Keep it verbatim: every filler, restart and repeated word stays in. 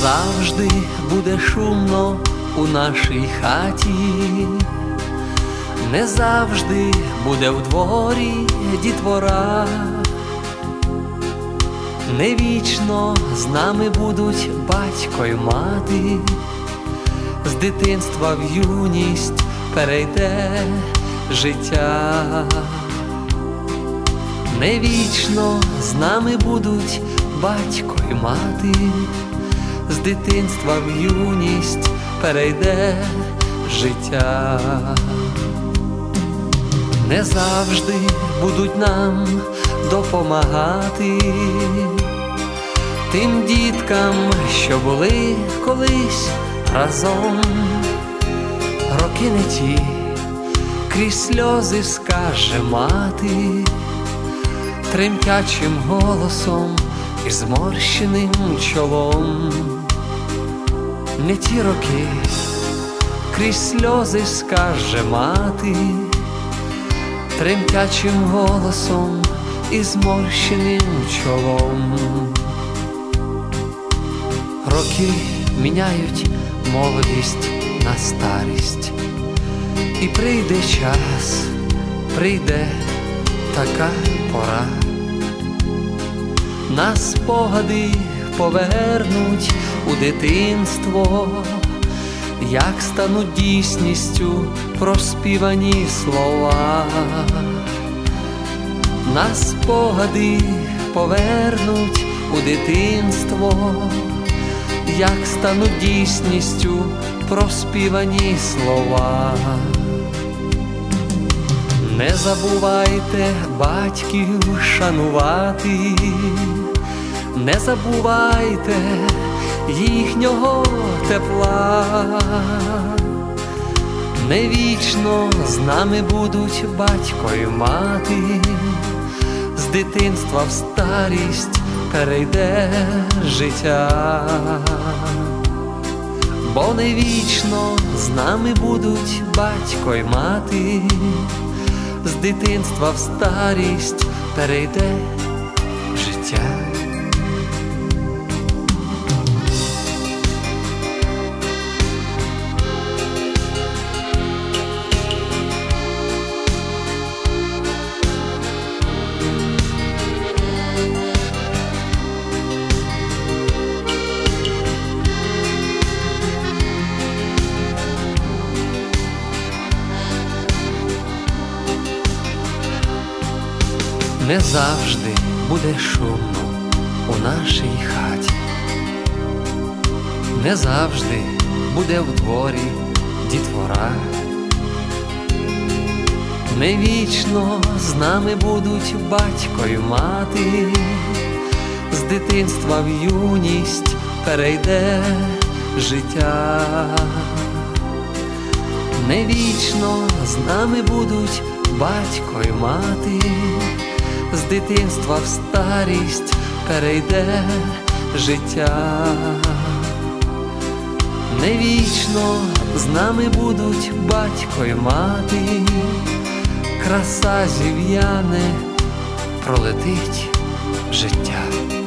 завжди буде шумно у нашій хаті, не завжди буде в дворі дітвора, не вічно з нами будуть батько й мати, з дитинства в юність перейде життя. Не вічно з нами будуть батько й мати, з дитинства в юність перейде життя. Не завжди будуть нам допомагати, тим діткам, що були колись разом. Роки не ті, крізь сльози скаже мати, тремтячим голосом і зморщеним чолом. Не ті роки, крізь сльози скаже мати, тремтячим голосом і зморщеним чолом. Роки міняють молодість на старість, і прийде час, прийде така пора. Нас спогади повернуть у дитинство, як стануть дійсністю проспівані слова. Нас спогади повернуть у дитинство, як стануть дійсністю проспівані слова. Не забувайте батьків шанувати, не забувайте їхнього тепла. Не вічно з нами будуть батько й мати, з дитинства в старість перейде життя. Бо не вічно з нами будуть батько й мати, з дитинства в старість перейде життя. Не завжди буде шумно у нашій хаті, не завжди буде в дворі дітвора, не вічно з нами будуть батько й мати, з дитинства в юність перейде життя. Не вічно з нами будуть батько й мати, з дитинства в старість перейде життя. Не вічно з нами будуть батько й мати, краса зів'яне, пролетить життя.